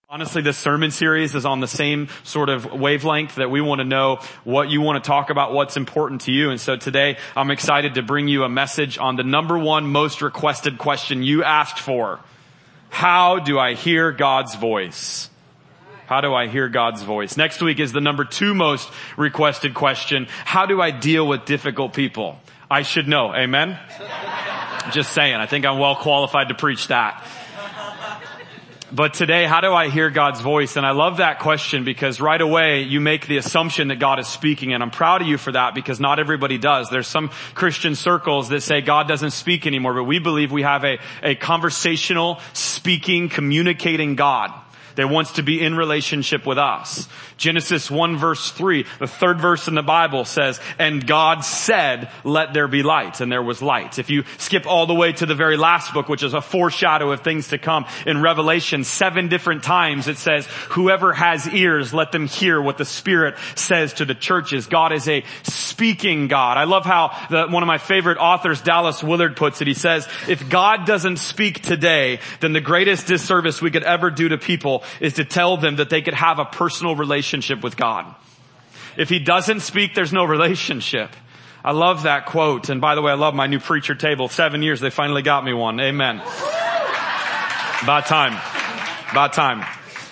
Honestly, this sermon series is on the same sort of wavelength that we want to know what you want to talk about, what's important to you. And so today I'm excited to bring you a message on the number one most requested question you asked for. How do I hear God's voice? How do I hear God's voice? Next week is the number two most requested question. How do I deal with difficult people? I should know. Amen? Just saying. I think I'm well qualified to preach that. But today, how do I hear God's voice? And I love that question because right away you make the assumption that God is speaking, and I'm proud of you for that because not everybody does. There's some Christian circles that say God doesn't speak anymore, but we believe we have a conversational, speaking, communicating God that wants to be in relationship with us. Genesis 1 verse 3, the third verse in the Bible says, and God said, let there be light, and there was light. If you skip all the way to the very last book, which is a foreshadow of things to come, in Revelation, 7 different times it says, whoever has ears, let them hear what the Spirit says to the churches. God is a speaking God. I love how one of my favorite authors, Dallas Willard, puts it. He says, if God doesn't speak today, then the greatest disservice we could ever do to people is to tell them that they could have a personal relationship with God. If He doesn't speak, there's no relationship. I love that quote. And by the way, I love my new preacher table. 7 years, they finally got me one. Amen. About time. About time.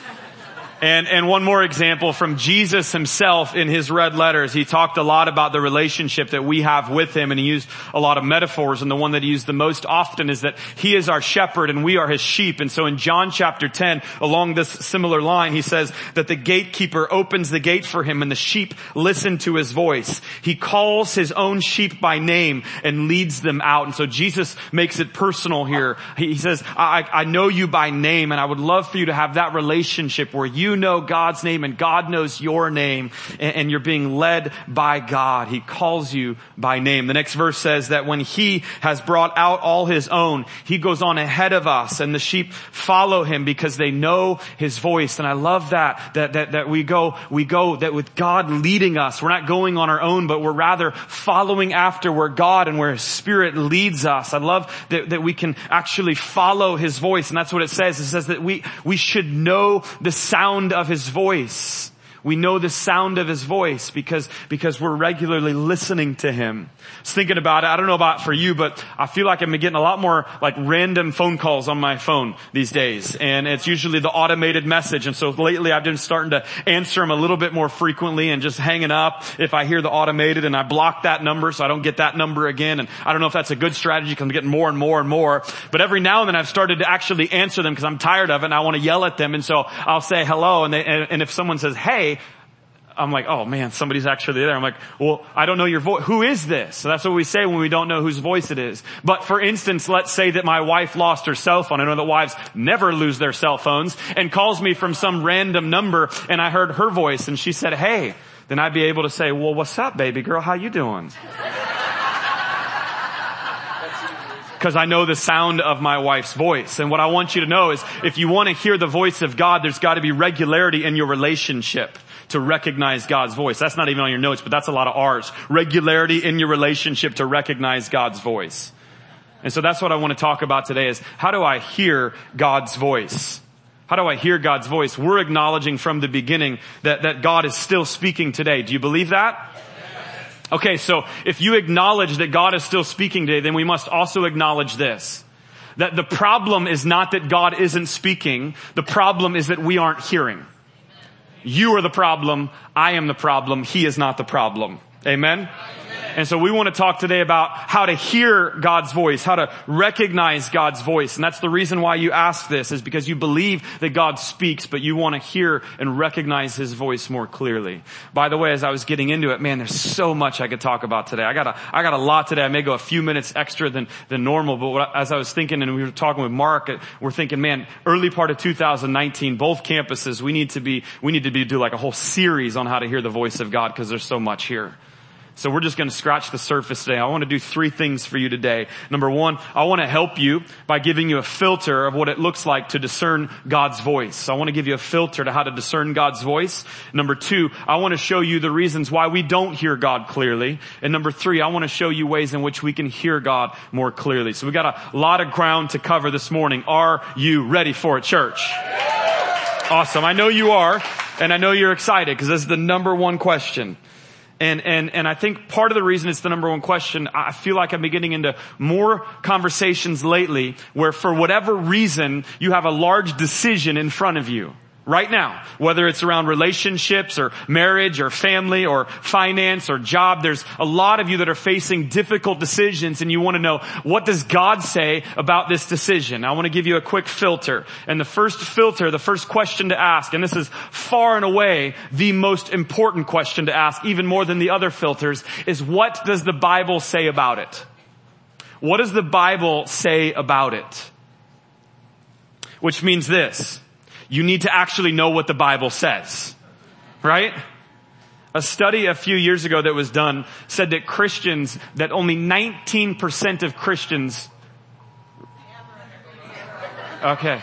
And one more example from Jesus himself in his red letters. He talked a lot about the relationship that we have with Him, and he used a lot of metaphors, and the one that he used the most often is that He is our shepherd and we are His sheep. And so in John chapter 10, along this similar line, he says that the gatekeeper opens the gate for Him and the sheep listen to His voice. He calls His own sheep by name and leads them out. And so Jesus makes it personal here. He says, I know you by name, and I would love for you to have that relationship where you know God's name and God knows your name, and you're being led by God. He calls you by name. The next verse says that when He has brought out all His own, He goes on ahead of us, and the sheep follow Him because they know His voice. And I love that we go that with God leading us, we're not going on our own, but we're rather following after where God and where His Spirit leads us. I love that we can actually follow His voice. And that's what it says. It says that we should know the sound of His voice. We know the sound of His voice because we're regularly listening to Him. I was thinking about it. I don't know about for you, but I feel like I'm getting a lot more like random phone calls on my phone these days. And it's usually the automated message. And so lately I've been starting to answer them a little bit more frequently and just hanging up if I hear the automated, and I block that number so I don't get that number again. And I don't know if that's a good strategy because I'm getting more and more and more. But every now and then I've started to actually answer them because I'm tired of it and I want to yell at them. And so I'll say hello, and if someone says, hey, I'm like, oh man, somebody's actually there. I'm like, well, I don't know your voice. Who is this? So that's what we say when we don't know whose voice it is. But for instance, let's say that my wife lost her cell phone. I know that wives never lose their cell phones, and calls me from some random number, and I heard her voice and she said, hey, then I'd be able to say, well, what's up, baby girl? How you doing? Because I know the sound of my wife's voice. And what I want you to know is if you want to hear the voice of God, there's got to be regularity in your relationship to recognize God's voice. That's not even on your notes, but that's a lot of R's. Regularity in your relationship to recognize God's voice. And so that's what I want to talk about today is how do I hear God's voice? How do I hear God's voice? We're acknowledging from the beginning that God is still speaking today. Do you believe that? Okay, so if you acknowledge that God is still speaking today, then we must also acknowledge this. That the problem is not that God isn't speaking. The problem is that we aren't hearing. You are the problem. I am the problem. He is not the problem. Amen? And so we want to talk today about how to hear God's voice, how to recognize God's voice. And that's the reason why you ask this, is because you believe that God speaks, but you want to hear and recognize His voice more clearly. By the way, as I was getting into it, man, there's so much I could talk about today. I got a lot today. I may go a few minutes extra than normal, but as I was thinking, and we were talking with Mark, we're thinking, man, early part of 2019, both campuses, we need to do like a whole series on how to hear the voice of God because there's so much here. So we're just going to scratch the surface today. I want to do 3 things for you today. Number 1, I want to help you by giving you a filter of what it looks like to discern God's voice. So I want to give you a filter to how to discern God's voice. Number 2, I want to show you the reasons why we don't hear God clearly. And number 3, I want to show you ways in which we can hear God more clearly. So we got a lot of ground to cover this morning. Are you ready for it, church? Awesome. I know you are, and I know you're excited because this is the number one question. And I think part of the reason it's the number one question, I feel like I've been getting into more conversations lately where for whatever reason, you have a large decision in front of you. Right now, whether it's around relationships or marriage or family or finance or job, there's a lot of you that are facing difficult decisions and you want to know, what does God say about this decision? I want to give you a quick filter. And the first filter, the first question to ask, and this is far and away the most important question to ask, even more than the other filters, is what does the Bible say about it? What does the Bible say about it? Which means this. You need to actually know what the Bible says, right? A study a few years ago that was done said that only 19% of Christians. Okay.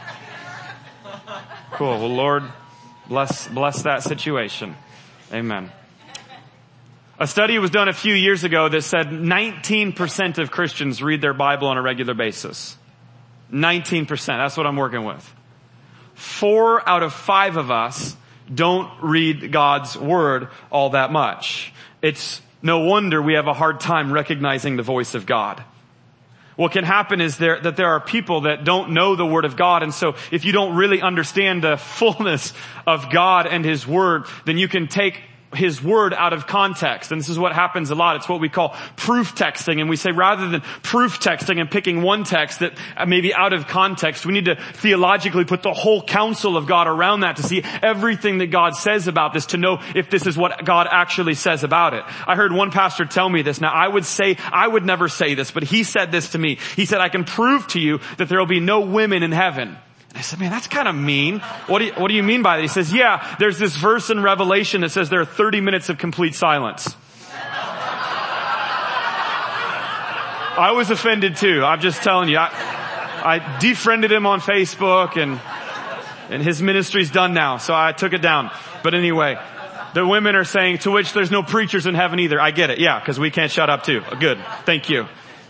Cool. Well, Lord, bless that situation. Amen. A study was done a few years ago that said 19% of Christians read their Bible on a regular basis. 19%. That's what I'm working with. 4 out of 5 of us don't read God's Word all that much. It's no wonder we have a hard time recognizing the voice of God. What can happen is that there are people that don't know the Word of God, and so if you don't really understand the fullness of God and His Word, then you can take His Word out of context. And this is what happens a lot. It's what we call proof texting. And we say rather than proof texting and picking one text that may be out of context, we need to theologically put the whole counsel of God around that to see everything that God says about this, to know if this is what God actually says about it. I heard one pastor tell me this. Now I would never say this, but he said this to me. He said, I can prove to you that there will be no women in heaven. I said, man, that's kind of mean. What do you mean by that? He says, yeah, there's this verse in Revelation that says there are 30 minutes of complete silence. I was offended too. I'm just telling you. I defriended him on Facebook and his ministry's done now. So I took it down. But anyway, the women are saying, to which there's no preachers in heaven either. I get it. Yeah, because we can't shut up too. Good. Thank you.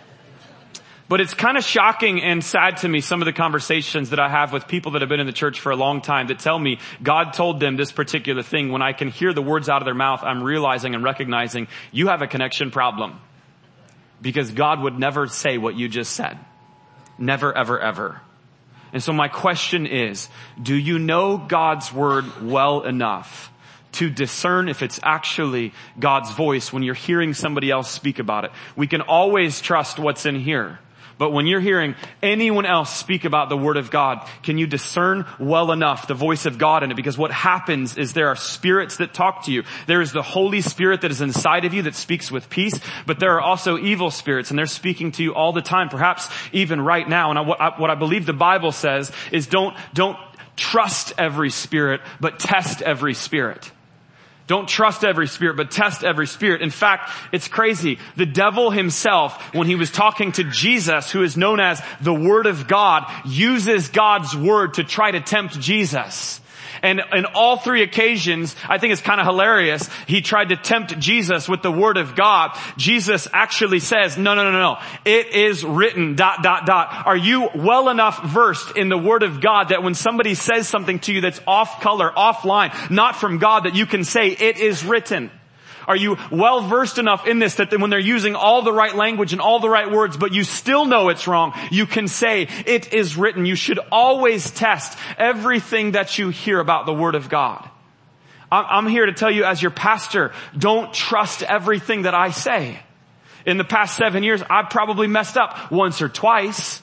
But it's kind of shocking and sad to me, some of the conversations that I have with people that have been in the church for a long time that tell me God told them this particular thing. When I can hear the words out of their mouth, I'm realizing and recognizing you have a connection problem. Because God would never say what you just said. Never, ever, ever. And so my question is, do you know God's Word well enough to discern if it's actually God's voice when you're hearing somebody else speak about it? We can always trust what's in here. But when you're hearing anyone else speak about the Word of God, can you discern well enough the voice of God in it? Because what happens is there are spirits that talk to you. There is the Holy Spirit that is inside of you that speaks with peace, but there are also evil spirits, and they're speaking to you all the time, perhaps even right now. And what I believe the Bible says is don't trust every spirit, but test every spirit. Don't trust every spirit, but test every spirit. In fact, it's crazy. The devil himself, when he was talking to Jesus, who is known as the Word of God, uses God's Word to try to tempt Jesus. And in all 3 occasions, I think it's kind of hilarious, he tried to tempt Jesus with the Word of God. Jesus actually says, no. It is written, ... Are you well enough versed in the Word of God that when somebody says something to you that's off color, offline, not from God, that you can say, it is written? Are you well versed enough in this that when they're using all the right language and all the right words, but you still know it's wrong, you can say, it is written? You should always test everything that you hear about the Word of God. I'm here to tell you as your pastor, don't trust everything that I say. In the past 7 years, I've probably messed up once or twice.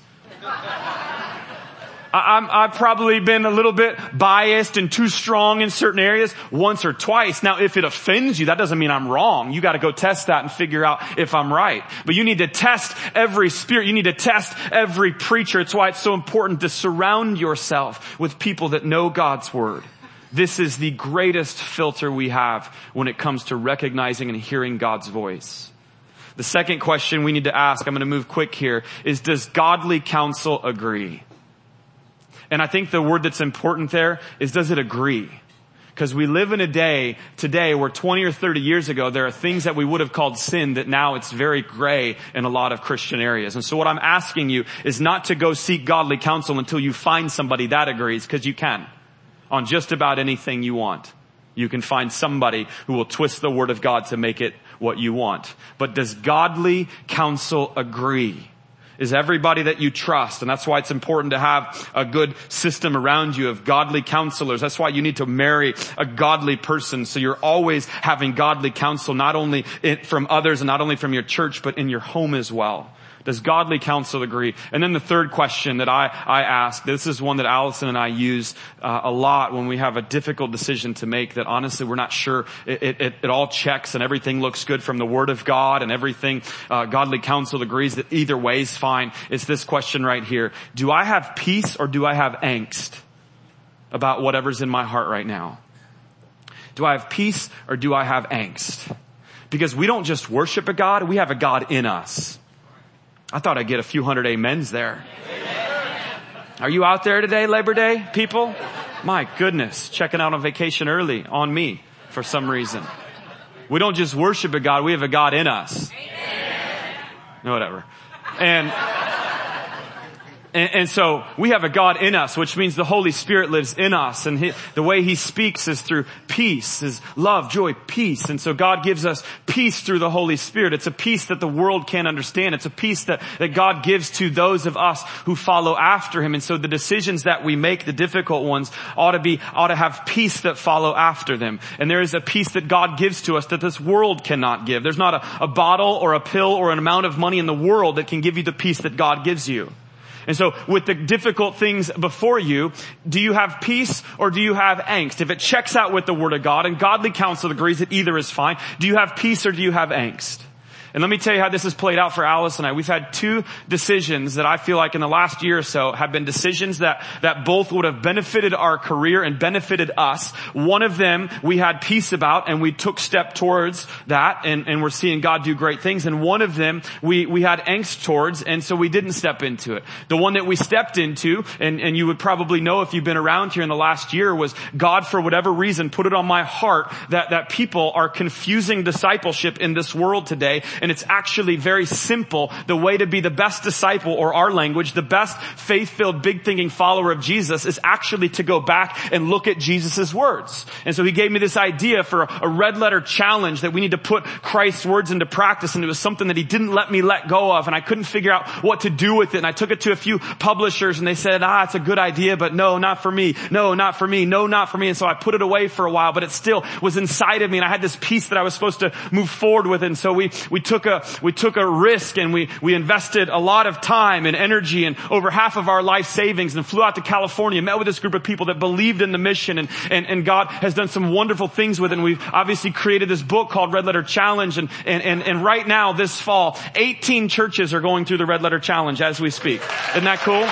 I've probably been a little bit biased and too strong in certain areas once or twice. Now, if it offends you, that doesn't mean I'm wrong. You got to go test that and figure out if I'm right. But you need to test every spirit. You need to test every preacher. It's why it's so important to surround yourself with people that know God's Word. This is the greatest filter we have when it comes to recognizing and hearing God's voice. The second question we need to ask, I'm going to move quick here, is does godly counsel agree? And I think the word that's important there is, does it agree? Because we live in a day today where 20 or 30 years ago, there are things that we would have called sin that now it's very gray in a lot of Christian areas. And so what I'm asking you is not to go seek godly counsel until you find somebody that agrees, because you can. on just about anything you want. You can find somebody who will twist the word of God to make it what you want. But does godly counsel agree? Is everybody that you trust, and that's why it's important to have a good system around you of godly counselors. That's why you need to marry a godly person, so you're always having godly counsel, not only from others and not only from your church, but in your home as well. Does godly counsel agree? And then the third question that I ask, this is one that Allison and I use a lot when we have a difficult decision to make that honestly we're not sure it all checks and everything looks good from the Word of God and everything, godly counsel agrees that either way is fine. It's this question right here. Do I have peace or do I have angst about whatever's in my heart right now? Do I have peace or do I have angst? Because we don't just worship a God, we have a God in us. I thought I'd get a few hundred amens there. Are you out there today, Labor Day, people? My goodness, checking out on vacation early on me for some reason. We don't just worship a God, we have a God in us. Whatever. And so we have a God in us, which means the Holy Spirit lives in us. And the way He speaks is through peace, is love, joy, peace. And so God gives us peace through the Holy Spirit. It's a peace that the world can't understand. It's a peace that God gives to those of us who follow after Him. And so the decisions that we make, the difficult ones, ought to have peace that follow after them. And there is a peace that God gives to us that this world cannot give. There's not a bottle or a pill or an amount of money in the world that can give you the peace that God gives you. And so with the difficult things before you, do you have peace or do you have angst? If it checks out with the Word of God and godly counsel agrees that either is fine, do you have peace or do you have angst? And let me tell you how this has played out for Alice and I. We've had two decisions that I feel like in the last year or so have been decisions that both would have benefited our career and benefited us. One of them we had peace about and we took step towards that and we're seeing God do great things. And one of them we had angst towards and so we didn't step into it. The one that we stepped into, and you would probably know if you've been around here in the last year, was God for whatever reason put it on my heart that people are confusing discipleship in this world today. And it's actually very simple. The way to be the best disciple, or our language, the best faith-filled, big-thinking follower of Jesus is actually to go back and look at Jesus' words. And so He gave me this idea for a red letter challenge that we need to put Christ's words into practice. And it was something that He didn't let me let go of. And I couldn't figure out what to do with it. And I took it to a few publishers and they said, it's a good idea, but no, not for me. No, not for me. No, not for me. And so I put it away for a while, but it still was inside of me. And I had this peace that I was supposed to move forward with. And so we took a risk and we invested a lot of time and energy and over half of our life savings and flew out to California, met with this group of people that believed in the mission and God has done some wonderful things with it. And we've obviously created this book called Red Letter Challenge and right now this fall, 18 churches are going through the Red Letter Challenge as we speak. Isn't that cool?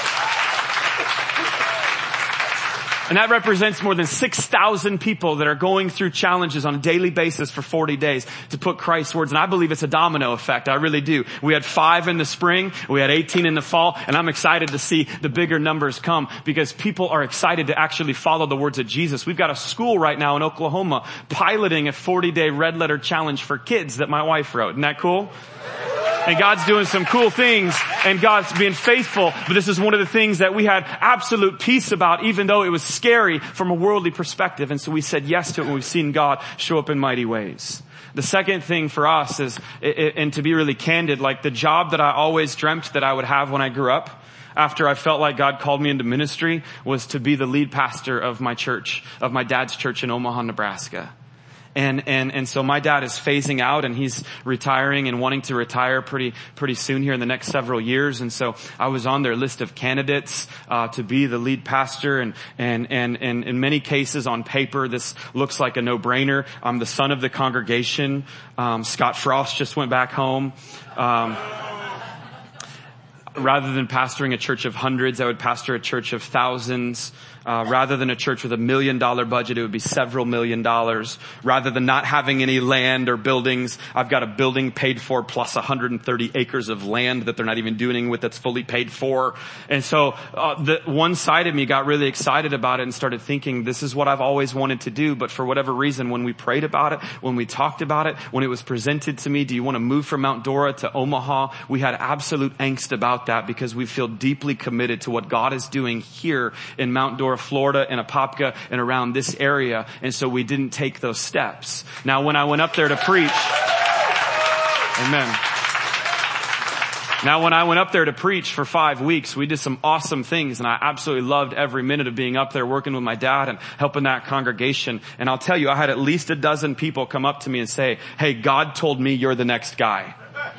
And that represents more than 6,000 people that are going through challenges on a daily basis for 40 days to put Christ's words. And I believe it's a domino effect. I really do. We had 5 in the spring. We had 18 in the fall. And I'm excited to see the bigger numbers come because people are excited to actually follow the words of Jesus. We've got a school right now in Oklahoma piloting a 40-day red letter challenge for kids that my wife wrote. Isn't that cool? And God's doing some cool things and God's being faithful. But this is one of the things that we had absolute peace about, even though it was scary from a worldly perspective. And so we said yes to it, and we've seen God show up in mighty ways. The second thing for us is, and to be really candid, like the job that I always dreamt that I would have when I grew up, after I felt like God called me into ministry, was to be the lead pastor of my church, of my dad's church in Omaha, Nebraska. And so my dad is phasing out and he's retiring and wanting to retire pretty soon here in the next several years. And so I was on their list of candidates, to be the lead pastor. And in many cases on paper, this looks like a no-brainer. I'm the son of the congregation. Scott Frost just went back home. Rather than pastoring a church of hundreds, I would pastor a church of thousands. Rather than a church with $1 million budget, it would be several $1 million. Rather than not having any land or buildings, I've got a building paid for plus 130 acres of land that they're not even doing anything with that's fully paid for. And so the one side of me got really excited about it and started thinking, this is what I've always wanted to do. But for whatever reason, when we prayed about it, when we talked about it, when it was presented to me, do you want to move from Mount Dora to Omaha? We had absolute angst about about that because we feel deeply committed to what God is doing here in Mount Dora, Florida, and Apopka, and around this area. And so we didn't take those steps. Now, when I went up there to preach, amen. Now, when I went up there to preach for 5 weeks, we did some awesome things, and I absolutely loved every minute of being up there working with my dad and helping that congregation. And I'll tell you, I had at least a dozen people come up to me and say, hey, God told me you're the next guy.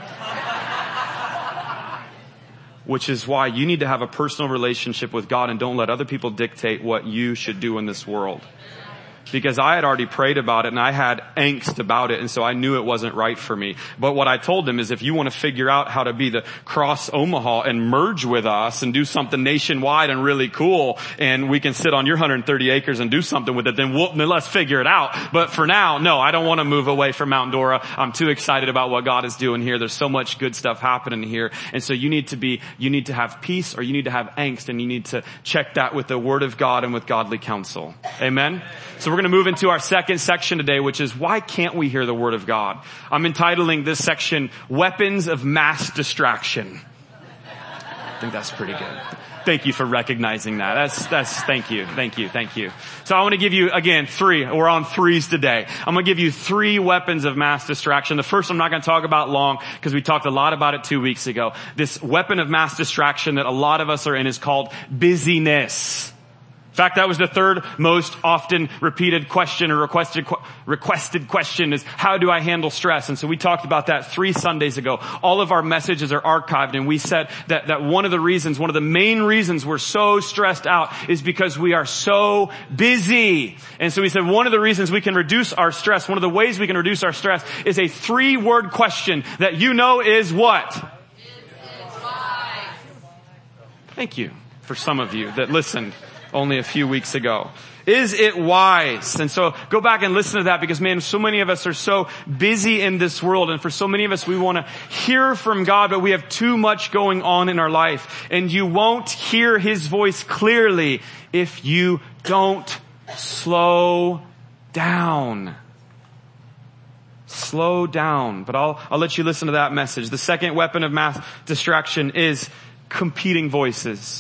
Which is why you need to have a personal relationship with God and don't let other people dictate what you should do in this world. Because I had already prayed about it and I had angst about it, and so I knew it wasn't right for me. But what I told them is, if you want to figure out how to be the Cross Omaha and merge with us and do something nationwide and really cool, and we can sit on your 130 acres and do something with it, then let's figure it out. But for now, no, I don't want to move away from Mount Dora. I'm too excited about what God is doing here. There's so much good stuff happening here. And so you need to have peace, or you need to have angst, and you need to check that with the Word of God and with godly counsel. Amen? So we're going to move into our second section today, which is, why can't we hear the Word of God? I'm entitling this section, Weapons of Mass Distraction. I think that's pretty good. Thank you for recognizing that. Thank you. So I want to give you, again, 3. We're on 3s today. I'm going to give you 3 weapons of mass distraction. The first I'm not going to talk about long because we talked a lot about it 2 weeks ago. This weapon of mass distraction that a lot of us are in is called busyness. In fact, that was the 3rd most often repeated question, or requested question, is, how do I handle stress? And so we talked about that 3 Sundays ago. All of our messages are archived, and we said that one of the main reasons we're so stressed out is because we are so busy. And so we said one of the reasons we can reduce our stress, one of the ways we can reduce our stress, is a 3-word question that you know is what? Thank you for some of you that listened only a few weeks ago. Is it wise? And so go back and listen to that, because man, so many of us are so busy in this world, and for so many of us, we want to hear from God, but we have too much going on in our life. And you won't hear His voice clearly if you don't slow down. Slow down. But I'll let you listen to that message. The second weapon of mass distraction is competing voices.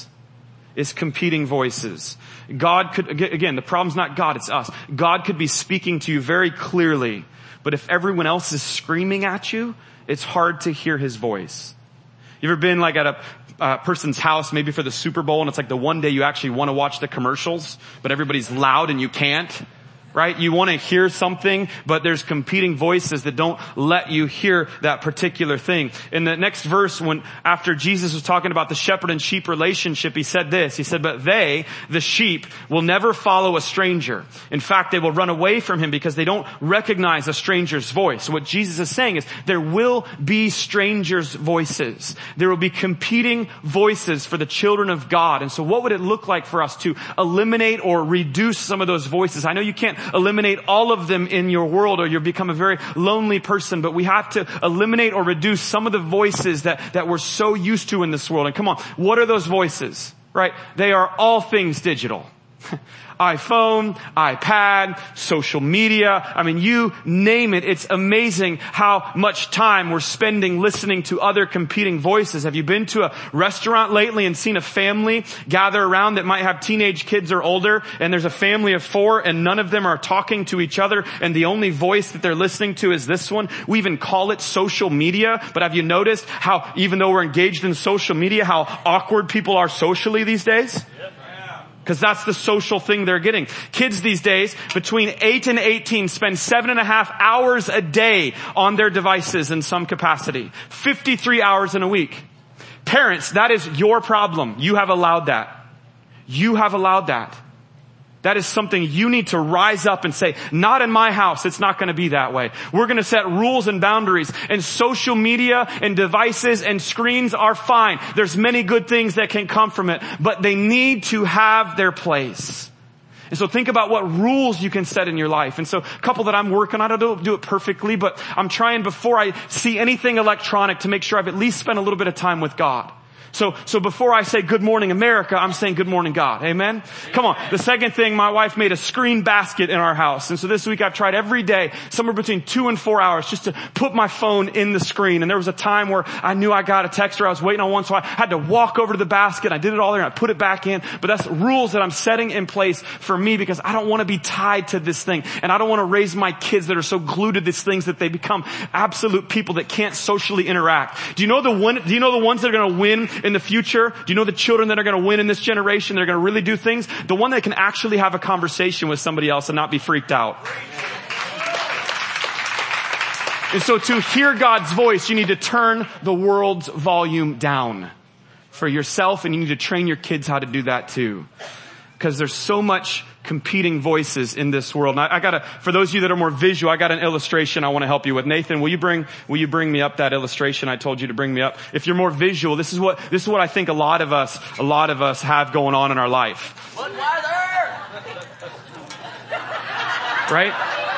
God could, again, the problem's not God, it's us. God could be speaking to you very clearly, but if everyone else is screaming at you, it's hard to hear His voice. You ever been like at a person's house, maybe for the Super Bowl, and it's like the one day you actually want to watch the commercials, but everybody's loud and you can't? Right? You want to hear something, but there's competing voices that don't let you hear that particular thing. In the next verse, after Jesus was talking about the shepherd and sheep relationship, He said this. He said, but they, the sheep, will never follow a stranger. In fact, they will run away from him because they don't recognize a stranger's voice. So what Jesus is saying is, there will be strangers' voices. There will be competing voices for the children of God. And so what would it look like for us to eliminate or reduce some of those voices? I know you can't eliminate all of them in your world, or you'll become a very lonely person, but we have to eliminate or reduce some of the voices that we're so used to in this world. And come on, what are those voices? Right? They are all things digital. iPhone, iPad, social media. I mean, you name it. It's amazing how much time we're spending listening to other competing voices. Have you been to a restaurant lately and seen a family gather around that might have teenage kids or older, and there's a family of 4 and none of them are talking to each other, and the only voice that they're listening to is this one? We even call it social media, but have you noticed how, even though we're engaged in social media, how awkward people are socially these days? Because that's the social thing they're getting. Kids these days, between 8 and 18, spend 7.5 hours a day on their devices in some capacity. 53 hours in a week. Parents, that is your problem. You have allowed that. That is something you need to rise up and say, not in my house. It's not going to be that way. We're going to set rules and boundaries, and social media and devices and screens are fine. There's many good things that can come from it, but they need to have their place. And so think about what rules you can set in your life. And so a couple that I'm working on, I don't do it perfectly, but I'm trying before I see anything electronic to make sure I've at least spent a little bit of time with God. So before I say good morning America, I'm saying good morning God. Amen? Come on. The second thing, my wife made a screen basket in our house. And so this week I've tried every day, somewhere between 2 and 4 hours, just to put my phone in the screen. And there was a time where I knew I got a text or I was waiting on one, so I had to walk over to the basket. I did it all there and I put it back in. But that's rules that I'm setting in place for me because I don't want to be tied to this thing. And I don't want to raise my kids that are so glued to these things that they become absolute people that can't socially interact. Do you know the ones that are going to win in the future? Do you know the children that are going to win in this generation? They're going to really do things. The one that can actually have a conversation with somebody else and not be freaked out. And so to hear God's voice, you need to turn the world's volume down for yourself, and you need to train your kids how to do that too. Because there's so much competing voices in this world. And for those of you that are more visual, I got an illustration I want to help you with. Nathan, will you bring me up that illustration I told you to bring me up? If you're more visual, this is what I think a lot of us have going on in our life. Right?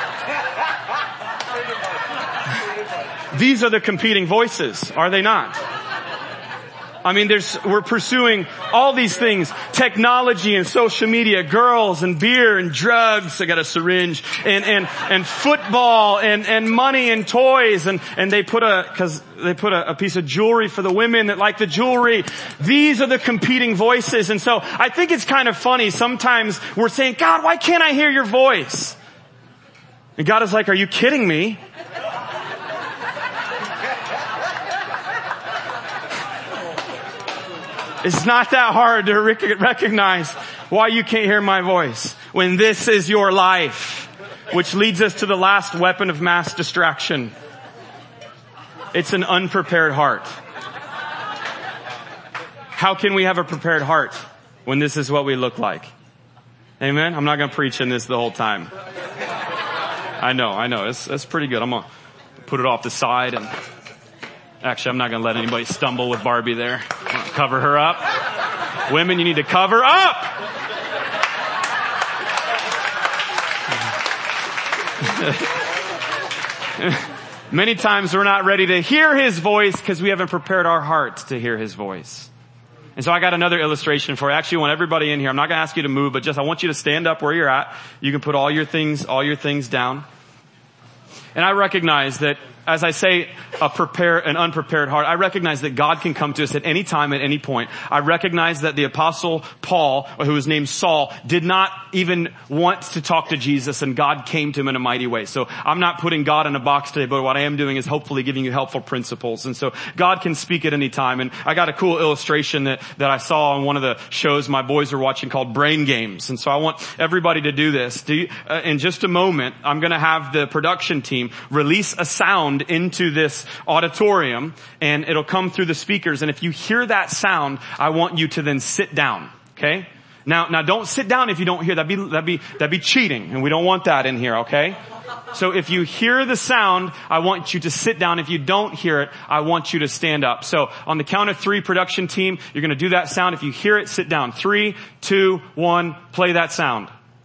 These are the competing voices, are they not? I mean, we're pursuing all these things, technology and social media, girls and beer and drugs. I got a syringe and football and money and toys and they put a piece of jewelry for the women that like the jewelry. These are the competing voices. And so I think it's kind of funny. Sometimes we're saying, God, why can't I hear your voice? And God is like, are you kidding me? It's not that hard to recognize why you can't hear my voice when this is your life, which leads us to the last weapon of mass distraction. It's an unprepared heart. How can we have a prepared heart when this is what we look like? Amen? I'm not going to preach in this the whole time. I know. It's pretty good. I'm going to put it off the side and actually, I'm not going to let anybody stumble with Barbie there. I'm going to cover her up. Women, you need to cover up. Many times we're not ready to hear His voice because we haven't prepared our hearts to hear His voice. And so I got another illustration for you. I actually want everybody in here. I'm not going to ask you to move, but I want you to stand up where you're at. You can put all your things down. And I recognize that as I say an unprepared heart, I recognize that God can come to us at any time, at any point. I recognize that the apostle Paul, who was named Saul, did not even want to talk to Jesus, and God came to him in a mighty way. So I'm not putting God in a box today, but what I am doing is hopefully giving you helpful principles. And so God can speak at any time. And I got a cool illustration that I saw on one of the shows my boys are watching called Brain Games. And so I want everybody to do this. In just a moment, I'm going to have the production team release a sound into this auditorium, and it'll come through the speakers. And if you hear that sound, I want you to then sit down. Okay? Now don't sit down if you don't hear. That'd be cheating, and we don't want that in here, okay? So if you hear the sound, I want you to sit down. If you don't hear it, I want you to stand up. So on the count of 3, production team, you're going to do that sound. If you hear it, sit down. 3, 2, 1, play that sound.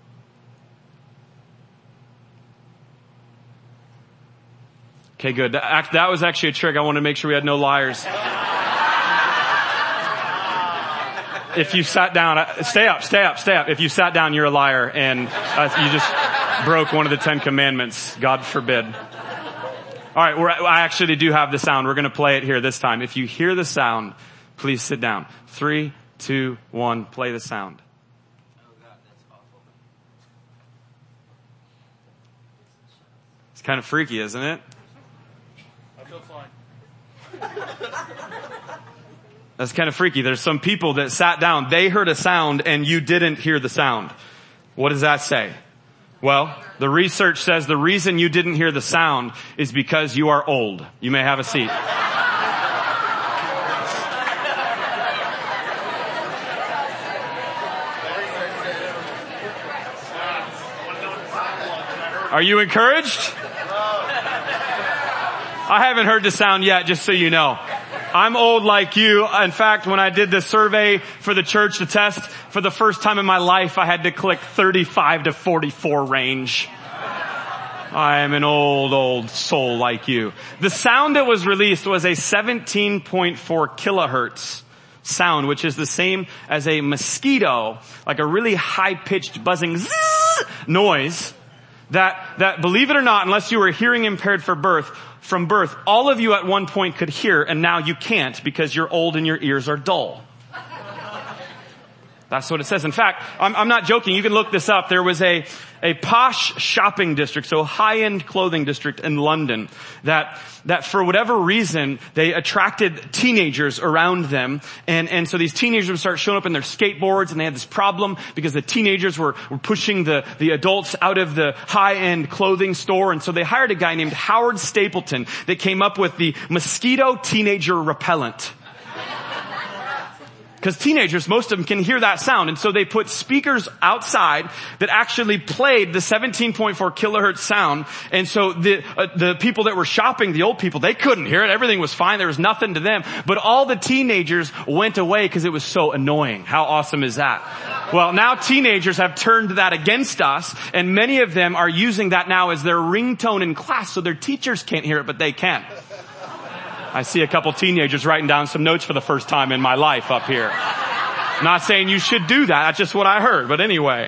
Okay, good. That was actually a trick. I wanted to make sure we had no liars. If you sat down, stay up. If you sat down, you're a liar, and you just broke one of the 10 commandments. God forbid. All right, I actually do have the sound. We're going to play it here this time. If you hear the sound, please sit down. 3, 2, 1, play the sound. It's kind of freaky, isn't it? That's kind of freaky. There's some people that sat down. They heard a sound and you didn't hear the sound. What does that say? Well, the research says the reason you didn't hear the sound is because you are old. You may have a seat. Are you encouraged? I haven't heard the sound yet, just so you know. I'm old like you. In fact, when I did the survey for the church, the test, for the first time in my life, I had to click 35 to 44 range. I am an old soul like you. The sound that was released was a 17.4 kilohertz sound, which is the same as a mosquito, like a really high-pitched buzzing zzz noise that, believe it or not, unless you were hearing impaired from birth, all of you at one point could hear, and now you can't because you're old and your ears are dull. That's what it says. In fact, I'm not joking. You can look this up. There was a posh shopping district, so high-end clothing district in London that for whatever reason, they attracted teenagers around them. And so these teenagers would start showing up in their skateboards, and they had this problem because the teenagers were pushing the adults out of the high-end clothing store. And so they hired a guy named Howard Stapleton that came up with the mosquito teenager repellent. Because teenagers, most of them can hear that sound. And so they put speakers outside that actually played the 17.4 kilohertz sound. And so the people that were shopping, the old people, they couldn't hear it. Everything was fine. There was nothing to them. But all the teenagers went away because it was so annoying. How awesome is that? Well, now teenagers have turned that against us, and many of them are using that now as their ringtone in class, so their teachers can't hear it, but they can. I see a couple teenagers writing down some notes for the first time in my life up here. I'm not saying you should do that. That's just what I heard. But anyway.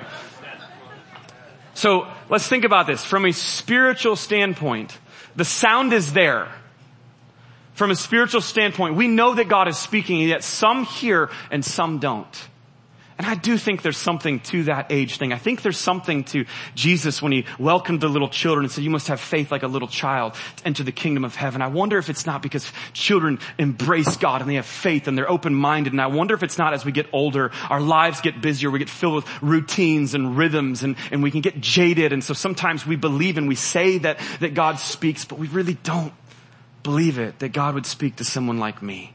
So let's think about this. From a spiritual standpoint, the sound is there. From a spiritual standpoint, we know that God is speaking, yet some hear and some don't. And I do think there's something to that age thing. I think there's something to Jesus when he welcomed the little children and said, you must have faith like a little child to enter the kingdom of heaven. I wonder if it's not because children embrace God and they have faith and they're open-minded. And I wonder if it's not as we get older, our lives get busier, we get filled with routines and rhythms and we can get jaded. And so sometimes we believe and we say that God speaks, but we really don't believe it, that God would speak to someone like me.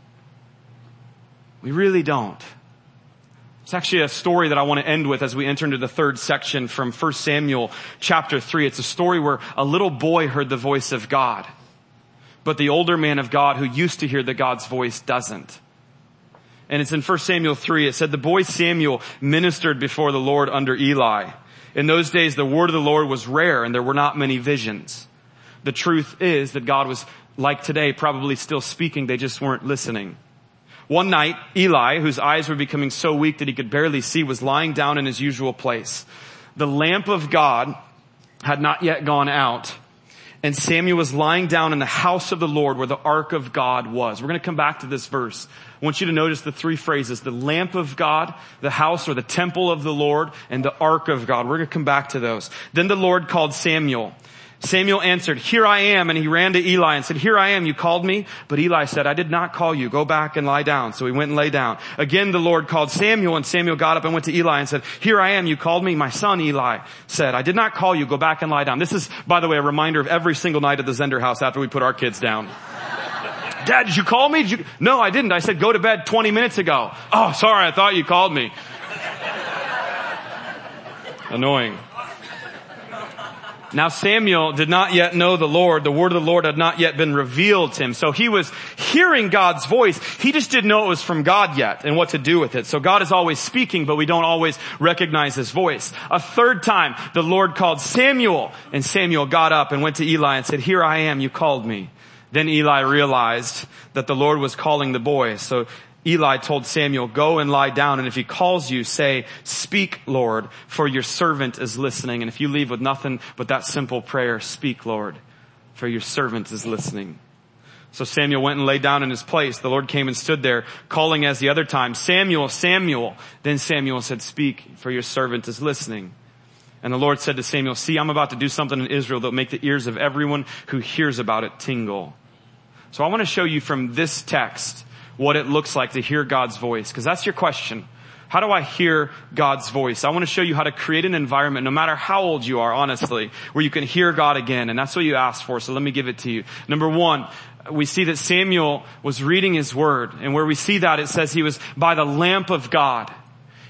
We really don't. It's actually a story that I want to end with as we enter into the third section from 1 Samuel chapter 3. It's a story where a little boy heard the voice of God, but the older man of God who used to hear the God's voice doesn't. And it's in 1 Samuel 3. It said, the boy Samuel ministered before the Lord under Eli. In those days, the word of the Lord was rare and there were not many visions. The truth is that God was, like today, probably still speaking. They just weren't listening. One night, Eli, whose eyes were becoming so weak that he could barely see, was lying down in his usual place. The lamp of God had not yet gone out, and Samuel was lying down in the house of the Lord where the ark of God was. We're going to come back to this verse. I want you to notice the three phrases: the lamp of God, the house or the temple of the Lord, and the ark of God. We're going to come back to those. Then the Lord called Samuel. Samuel answered, here I am. And he ran to Eli and said, here I am. You called me? But Eli said, I did not call you. Go back and lie down. So he went and lay down. Again, the Lord called Samuel, and Samuel got up and went to Eli and said, here I am. You called me? My son Eli said, I did not call you. Go back and lie down. This is, by the way, a reminder of every single night at the Zender house after we put our kids down. Dad, did you call me? No, I didn't. I said, go to bed 20 minutes ago. Oh, sorry. I thought you called me. Annoying. Now Samuel did not yet know the Lord. The word of the Lord had not yet been revealed to him. So he was hearing God's voice. He just didn't know it was from God yet and what to do with it. So God is always speaking, but we don't always recognize his voice. A third time, the Lord called Samuel, and Samuel got up and went to Eli and said, here I am, you called me. Then Eli realized that the Lord was calling the boy. So Eli told Samuel, go and lie down, and if he calls you, say, speak, Lord, for your servant is listening. And if you leave with nothing but that simple prayer, speak, Lord, for your servant is listening. So Samuel went and lay down in his place. The Lord came and stood there, calling as the other time, Samuel, Samuel. Then Samuel said, speak, for your servant is listening. And the Lord said to Samuel, see, I'm about to do something in Israel that will make the ears of everyone who hears about it tingle. So I want to show you from this text what it looks like to hear God's voice, because that's your question. How do I hear God's voice? I want to show you how to create an environment, no matter how old you are, honestly, where you can hear God again. And that's what you asked for, so let me give it to you. Number one, we see that Samuel was reading his word. And where we see that, it says he was by the lamp of God.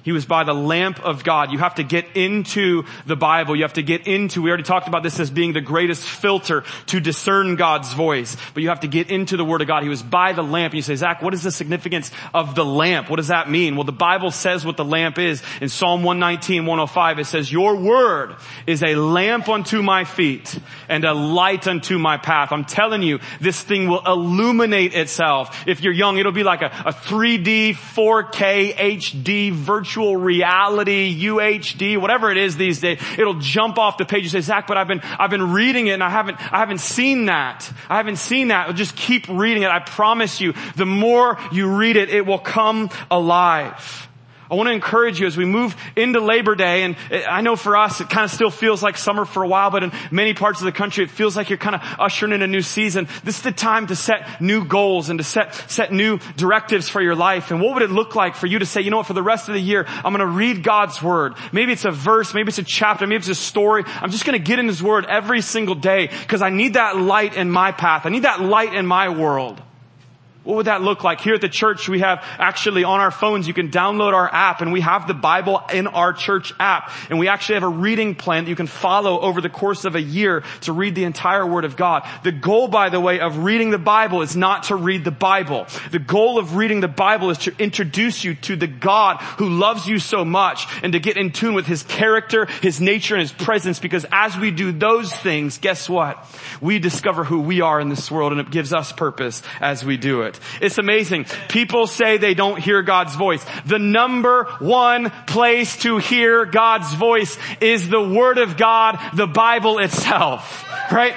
He was by the lamp of God. You have to get into the Bible. You have to get into, we already talked about this as being the greatest filter to discern God's voice. But you have to get into the Word of God. He was by the lamp. And you say, Zach, what is the significance of the lamp? What does that mean? Well, the Bible says what the lamp is. In Psalm 119, 105, it says, your Word is a lamp unto my feet and a light unto my path. I'm telling you, this thing will illuminate itself. If you're young, it'll be like a 3D, 4K, HD, virtual reality, UHD, whatever it is these days. It'll jump off the page. You say, Zach, but I've been reading it and I haven't seen that. I haven't seen that. Just keep reading it. I promise you, the more you read it, it will come alive. I want to encourage you as we move into Labor Day, and I know for us it kind of still feels like summer for a while, but in many parts of the country it feels like you're kind of ushering in a new season. This is the time to set new goals and to set new directives for your life. And what would it look like for you to say, you know what, for the rest of the year, I'm going to read God's Word. Maybe it's a verse, maybe it's a chapter, maybe it's a story. I'm just going to get in His Word every single day because I need that light in my path. I need that light in my world. What would that look like? Here at the church, we have actually on our phones, you can download our app, and we have the Bible in our church app. And we actually have a reading plan that you can follow over the course of a year to read the entire Word of God. The goal, by the way, of reading the Bible is not to read the Bible. The goal of reading the Bible is to introduce you to the God who loves you so much and to get in tune with His character, His nature, and His presence. Because as we do those things, guess what? We discover who we are in this world, and it gives us purpose as we do it. It's amazing. People say they don't hear God's voice. The number one place to hear God's voice is the Word of God, the Bible itself. Right?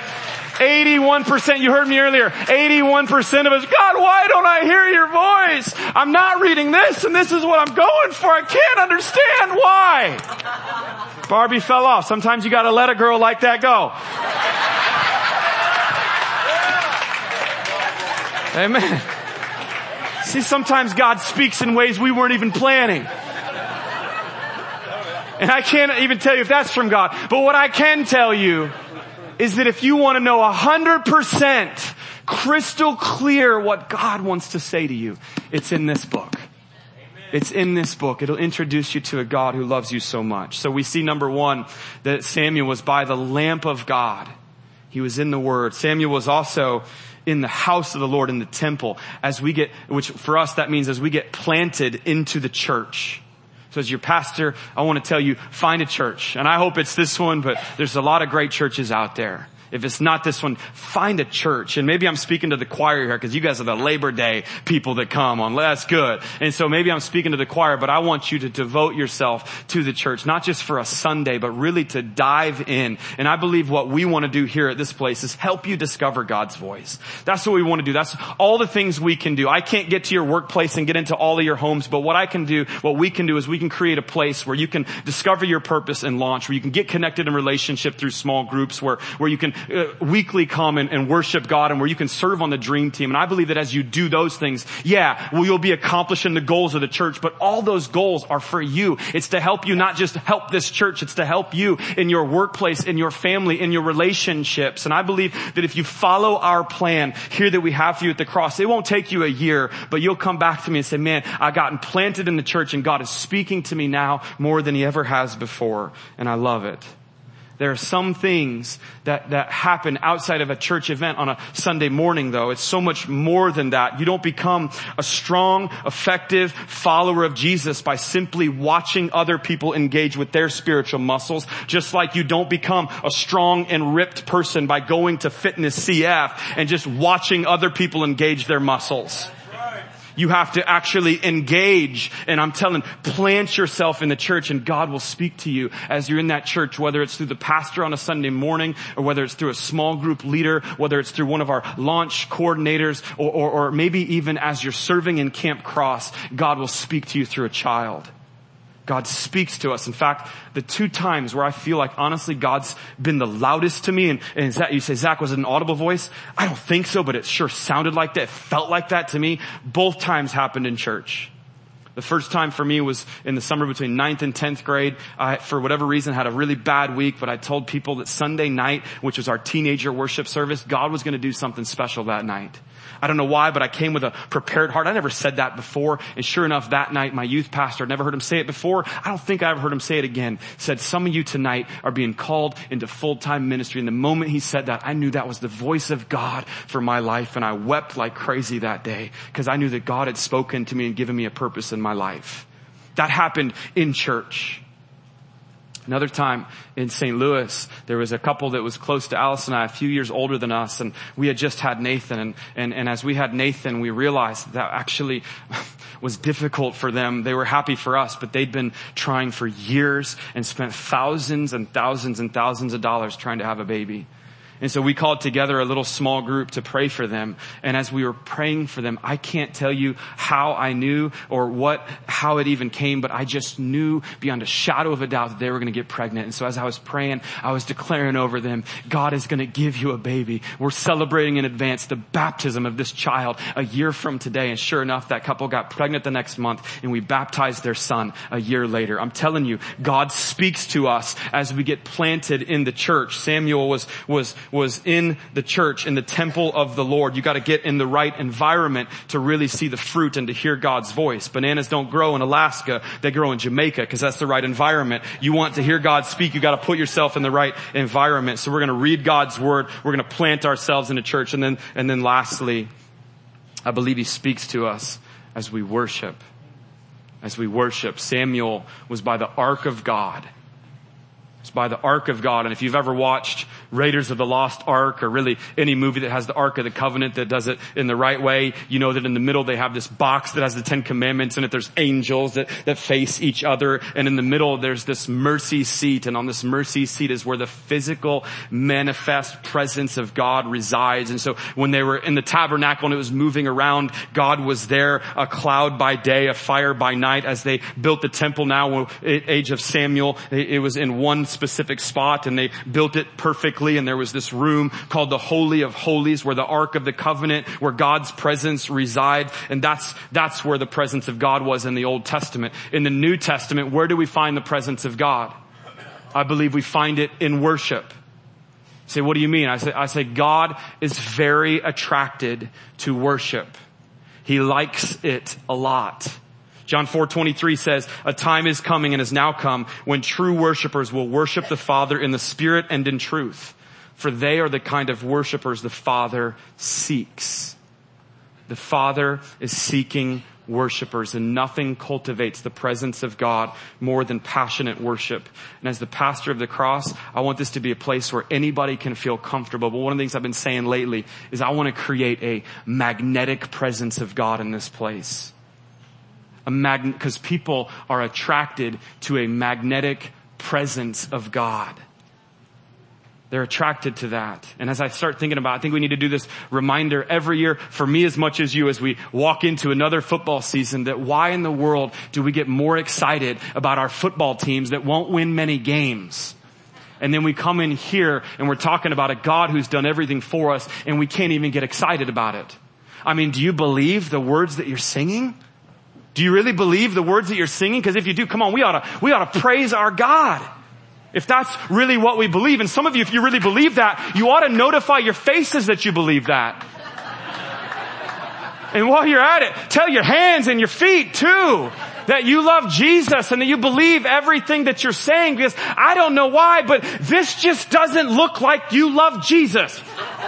81%, you heard me earlier, 81% of us, God, why don't I hear your voice? I'm not reading this, and this is what I'm going for. I can't understand why. Barbie fell off. Sometimes you gotta let a girl like that go. Amen. See, sometimes God speaks in ways we weren't even planning. And I can't even tell you if that's from God. But what I can tell you is that if you want to know 100% crystal clear what God wants to say to you, it's in this book. It's in this book. It'll introduce you to a God who loves you so much. So we see, number one, that Samuel was by the lamp of God. He was in the Word. Samuel was also in the house of the Lord, in the temple, which for us that means as we get planted into the church. So as your pastor, I want to tell you, find a church. And I hope it's this one, but there's a lot of great churches out there. If it's not this one, find a church. And maybe I'm speaking to the choir here because you guys are the Labor Day people that come on. That's good. And so maybe I'm speaking to the choir, but I want you to devote yourself to the church, not just for a Sunday, but really to dive in. And I believe what we want to do here at this place is help you discover God's voice. That's what we want to do. That's all the things we can do. I can't get to your workplace and get into all of your homes, but what we can do is we can create a place where you can discover your purpose and launch, where you can get connected in relationship through small groups, where you can weekly come and worship God, and where you can serve on the dream team. And I believe that as you do those things, you'll be accomplishing the goals of the church, but all those goals are for you. It's to help you not just help this church, it's to help you in your workplace, in your family, in your relationships. And I believe that if you follow our plan here that we have for you at the cross, it won't take you a year, but you'll come back to me and say, man, I've gotten planted in the church and God is speaking to me now more than He ever has before. And I love it. There are some things that happen outside of a church event on a Sunday morning, though. It's so much more than that. You don't become a strong, effective follower of Jesus by simply watching other people engage with their spiritual muscles, just like you don't become a strong and ripped person by going to Fitness CF and just watching other people engage their muscles. You have to actually engage, and I'm telling, plant yourself in the church, and God will speak to you as you're in that church, whether it's through the pastor on a Sunday morning, or whether it's through a small group leader, whether it's through one of our launch coordinators, or maybe even as you're serving in Camp Cross, God will speak to you through a child. God speaks to us. In fact, the two times where I feel like, honestly, God's been the loudest to me, and you say, Zach, was it an audible voice? I don't think so, but it sure sounded like that. It felt like that to me. Both times happened in church. The first time for me was in the summer between 9th and 10th grade. I, for whatever reason, had a really bad week, but I told people that Sunday night, which was our teenager worship service, God was going to do something special that night. I don't know why, but I came with a prepared heart. I never said that before. And sure enough, that night, my youth pastor, I'd never heard him say it before. I don't think I ever heard him say it again. Said, some of you tonight are being called into full-time ministry. And the moment he said that, I knew that was the voice of God for my life. And I wept like crazy that day because I knew that God had spoken to me and given me a purpose in my life. That happened in church. Another time in St. Louis, there was a couple that was close to Alice and I, a few years older than us, and we had just had Nathan. And as we had Nathan, we realized that actually was difficult for them. They were happy for us, but they'd been trying for years and spent thousands and thousands and thousands of dollars trying to have a baby. And so we called together a little small group to pray for them. And as we were praying for them, I can't tell you how I knew or how it even came, but I just knew beyond a shadow of a doubt that they were going to get pregnant. And so as I was praying, I was declaring over them, God is going to give you a baby. We're celebrating in advance the baptism of this child a year from today. And sure enough, that couple got pregnant the next month and we baptized their son a year later. I'm telling you, God speaks to us as we get planted in the church. Samuel was in the church, in the temple of the Lord. You got to get in the right environment to really see the fruit and to hear God's voice. Bananas don't grow in Alaska. They grow in Jamaica because that's the right environment. You want to hear God speak, you got to put yourself in the right environment. So we're going to read God's word. We're going to plant ourselves in a church. And then lastly, I believe he speaks to us as we worship. As we worship. Samuel was by the ark of God. It's by the Ark of God. And if you've ever watched Raiders of the Lost Ark or really any movie that has the Ark of the Covenant that does it in the right way, you know that in the middle they have this box that has the 10 Commandments in it. There's angels that face each other. And in the middle there's this mercy seat. And on this mercy seat is where the physical manifest presence of God resides. And so when they were in the tabernacle and it was moving around, God was there, a cloud by day, a fire by night. As they built the temple now, age of Samuel, it was in one specific spot and they built it perfectly, and there was this room called the Holy of Holies where the Ark of the Covenant, where God's presence resides, and that's where the presence of God was in the Old Testament. In the New Testament, where do we find the presence of God? I believe we find it in worship. You say, what do you mean? I say God is very attracted to worship. He likes it a lot. John 4:23 says, a time is coming and has now come when true worshipers will worship the Father in the Spirit and in truth. For they are the kind of worshipers the Father seeks. The Father is seeking worshipers, and nothing cultivates the presence of God more than passionate worship. And as the pastor of the Cross, I want this to be a place where anybody can feel comfortable. But one of the things I've been saying lately is I want to create a magnetic presence of God in this place. Because people are attracted to a magnetic presence of God. They're attracted to that. And as I start thinking about it, I think we need to do this reminder every year, for me as much as you, as we walk into another football season, that why in the world do we get more excited about our football teams that won't win many games? And then we come in here and we're talking about a God who's done everything for us and we can't even get excited about it. I mean, do you believe the words that you're singing? Do you really believe the words that you're singing? Because if you do, come on, we ought to praise our God. If that's really what we believe. And some of you, if you really believe that, you ought to notify your faces that you believe that. And while you're at it, tell your hands and your feet too that you love Jesus and that you believe everything that you're saying, because I don't know why, but this just doesn't look like you love Jesus.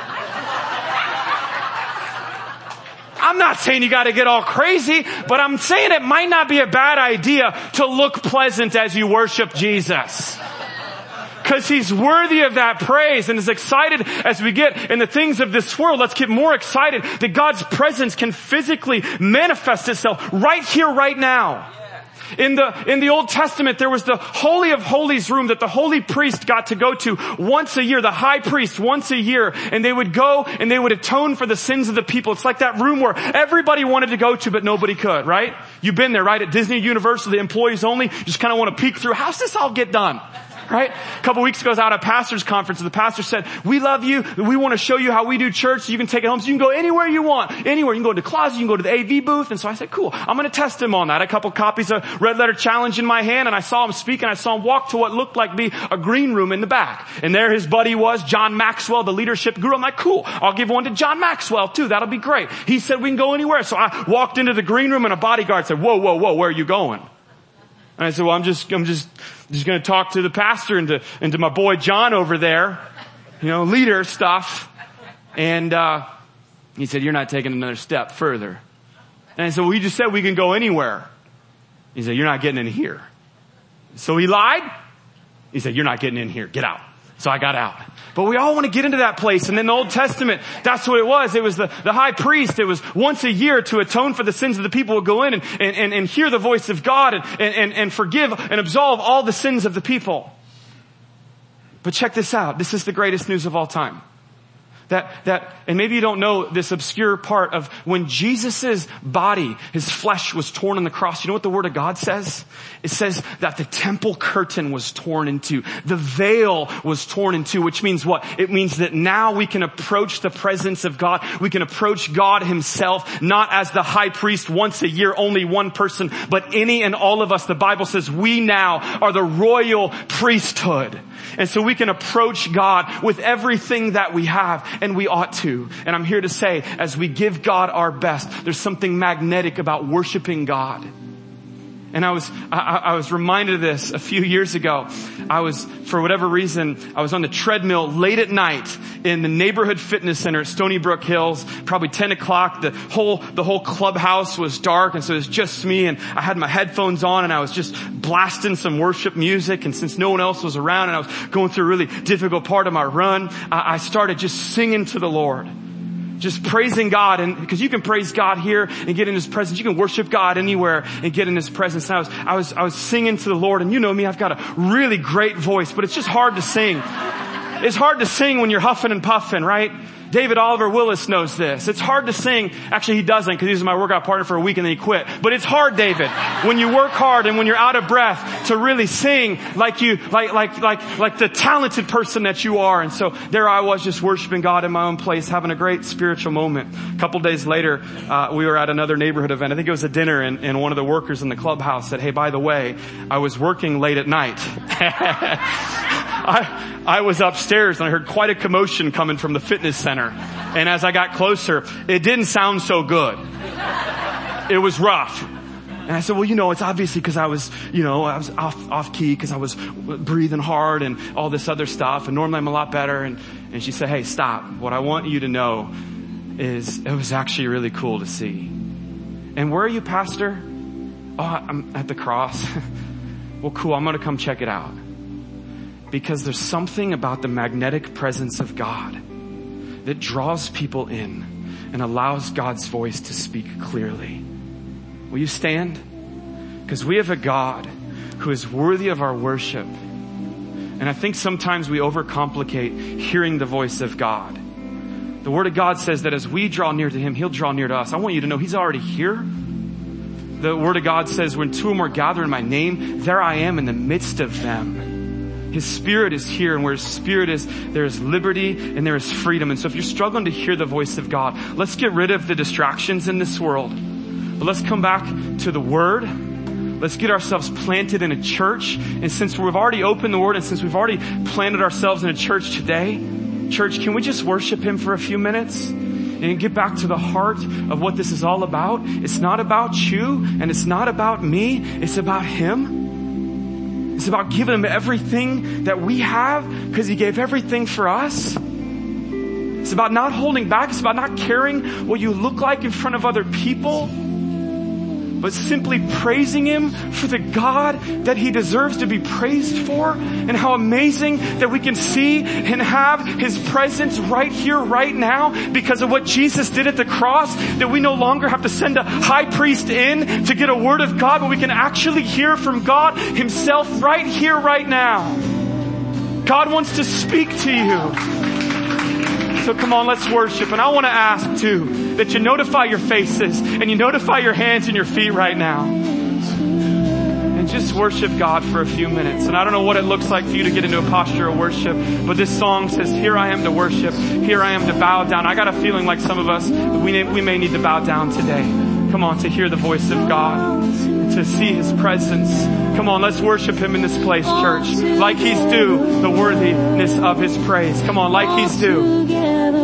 I'm not saying you got to get all crazy, but I'm saying it might not be a bad idea to look pleasant as you worship Jesus. Because he's worthy of that praise. And as excited as we get in the things of this world, let's get more excited that God's presence can physically manifest itself right here, right now. In the Old Testament, there was the Holy of Holies room that the holy priest got to go to once a year, the high priest once a year, and they would go and they would atone for the sins of the people. It's like that room where everybody wanted to go to, but nobody could, right? You've been there, right? At Disney Universal, the employees only, just kind of want to peek through. How's this all get done? right? A couple weeks ago, I was out at a pastor's conference, and the pastor said, we love you. We want to show you how we do church, so you can take it home. So you can go anywhere you want. Anywhere. You can go to the closet. You can go to the AV booth. And so I said, cool. I'm going to test him on that. I had a couple copies of Red Letter Challenge in my hand, and I saw him speak, and I saw him walk to what looked like to be a green room in the back. And there his buddy was, John Maxwell, the leadership guru. I'm like, cool. I'll give one to John Maxwell too. That'll be great. He said we can go anywhere. So I walked into the green room, and a bodyguard said, whoa, where are you going? And I said, well, I'm just going to talk to the pastor and to my boy John over there, leader stuff. And, he said, you're not taking another step further. And I said, well, you just said we can go anywhere. He said, you're not getting in here. So he lied. He said, you're not getting in here. Get out. So I got out. But we all want to get into that place. And in the Old Testament, that's what it was. It was the high priest. It was once a year to atone for the sins of the people would go in and hear the voice of God and forgive and absolve all the sins of the people. But check this out. This is the greatest news of all time. And maybe you don't know this obscure part of when Jesus' body, his flesh was torn on the cross. You know what the Word of God says? It says that the temple curtain was torn into. The veil was torn into, which means what? It means that now we can approach the presence of God. We can approach God himself, not as the high priest once a year, only one person, but any and all of us. The Bible says we now are the royal priesthood. And so we can approach God with everything that we have, and we ought to. And I'm here to say, as we give God our best, there's something magnetic about worshiping God. And I was reminded of this a few years ago. For whatever reason, I was on the treadmill late at night in the neighborhood fitness center at Stony Brook Hills, probably 10 o'clock. The whole clubhouse was dark, and so it was just me, and I had my headphones on, and I was just blasting some worship music. And since no one else was around, and I was going through a really difficult part of my run, I started just singing to the Lord. Just praising God, and because you can praise God here and get in his presence. You can worship God anywhere and get in his presence. And I was singing to the Lord, and you know me, I've got a really great voice, but it's just hard to sing. It's hard to sing when you're huffing and puffing, right? David Oliver Willis knows this. It's hard to sing. Actually, he doesn't, because he was my workout partner for a week and then he quit. But it's hard, David, when you work hard and when you're out of breath, to really sing like the talented person that you are. And so there I was, just worshiping God in my own place, having a great spiritual moment. A couple days later, we were at another neighborhood event. I think it was a dinner, and one of the workers in the clubhouse said, hey, by the way, I was working late at night. I was upstairs, and I heard quite a commotion coming from the fitness center. And as I got closer, it didn't sound so good. It was rough. And I said, well, it's obviously because I was off key, because I was breathing hard and all this other stuff. And normally I'm a lot better. And she said, hey, stop. What I want you to know is it was actually really cool to see. And where are you, Pastor? Oh, I'm at the cross. Well, cool. I'm going to come check it out. Because there's something about the magnetic presence of God that draws people in and allows God's voice to speak clearly. Will you stand? Because we have a God who is worthy of our worship. And I think sometimes we overcomplicate hearing the voice of God. The Word of God says that as we draw near to him, he'll draw near to us. I want you to know he's already here. The Word of God says, when two or more gather in my name, there I am in the midst of them. His Spirit is here, and where his Spirit is, there is liberty and there is freedom. And so if you're struggling to hear the voice of God, let's get rid of the distractions in this world. But let's come back to the Word. Let's get ourselves planted in a church. And since we've already opened the Word, and since we've already planted ourselves in a church today, church, can we just worship him for a few minutes? And get back to the heart of what this is all about. It's not about you, and it's not about me. It's about him. It's about giving him everything that we have, because he gave everything for us. It's about not holding back. It's about not caring what you look like in front of other people, but simply praising him for the God that he deserves to be praised for, and how amazing that we can see and have his presence right here, right now, because of what Jesus did at the cross, that we no longer have to send a high priest in to get a word of God, but we can actually hear from God himself right here, right now. God wants to speak to you. So come on, let's worship. And I want to ask too, that you notify your faces and you notify your hands and your feet right now. In just worship God for a few minutes. And I don't know what it looks like for you to get into a posture of worship, but this song says, here I am to worship. Here I am to bow down. I got a feeling like some of us, we may need to bow down today. Come on, to hear the voice of God, to see His presence. Come on, let's worship Him in this place, church. Like He's due the worthiness of His praise. Come on, like He's due.